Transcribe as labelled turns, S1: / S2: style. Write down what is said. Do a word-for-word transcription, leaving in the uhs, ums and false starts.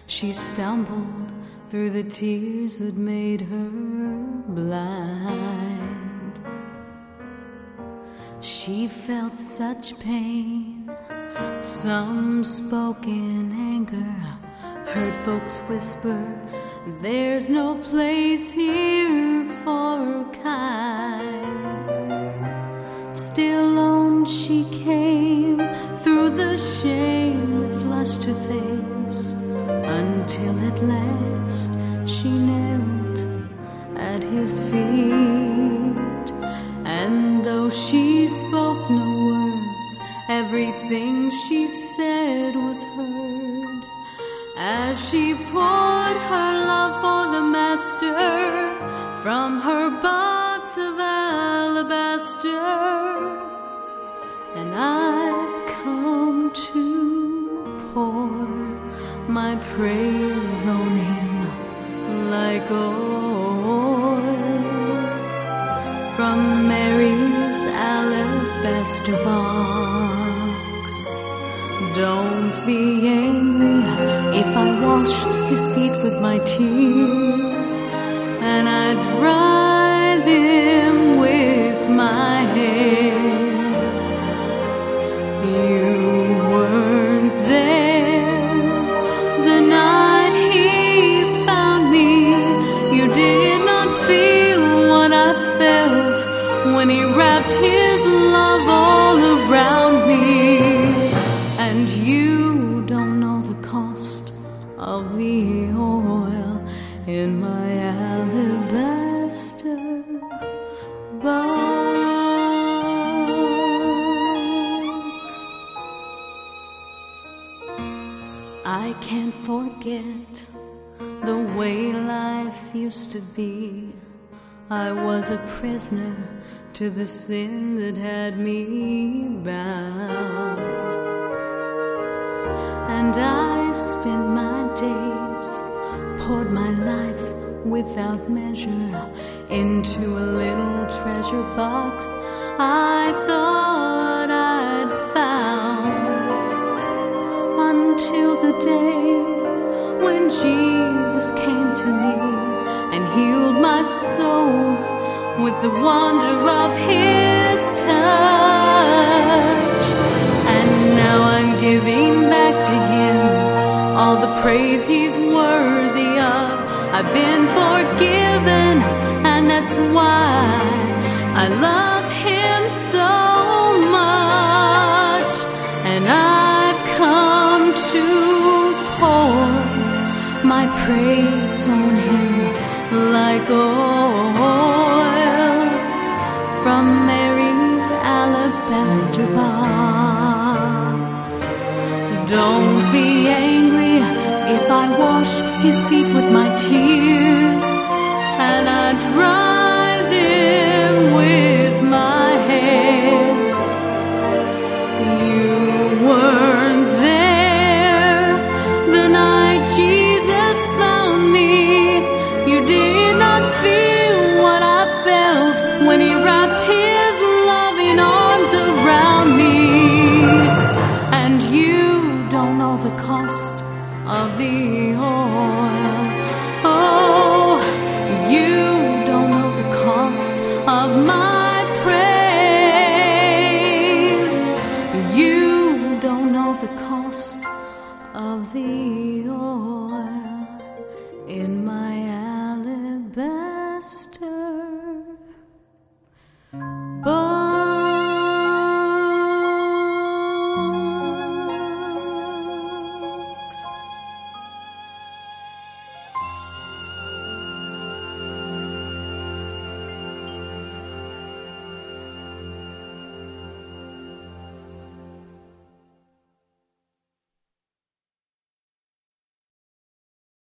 S1: She stumbled through the tears that made her blind. She felt such pain. Some spoke in anger, heard folks whisper, "There's no place here for kind." Still on she came through the shame that flushed her face, until at last she knelt at his feet. And though she spoke no words, everything she said was heard, as she poured her love for the Master from her box of alabaster. And I've come to pour my praise on him like oil from Mary's alabaster box. Don't be angry if I wash his feet with my tears, and I dry them with my hair. You weren't there the night he found me. You did not feel what I felt when he wrapped his love all around me. And you don't know the cost of the oil in my alabaster box. I can't forget the way life used to be. I was a prisoner to the sin that had me bound, and I spent my days, poured my life without measure into a little treasure box I thought I'd found, until the day when Jesus came to me and healed my soul with the wonder of his touch. And now I'm giving back to him all the praise he's worthy of. I've been forgiven, and that's why I love him so much. And I've come to pour my praise on him like oil from Mary's alabaster box. Don't be angry if I wash his feet with my tears, and I dry them with my hair. You weren't there the night Jesus found me. You did not feel what I felt when he wrapped his loving arms around me. And you don't know the cost of the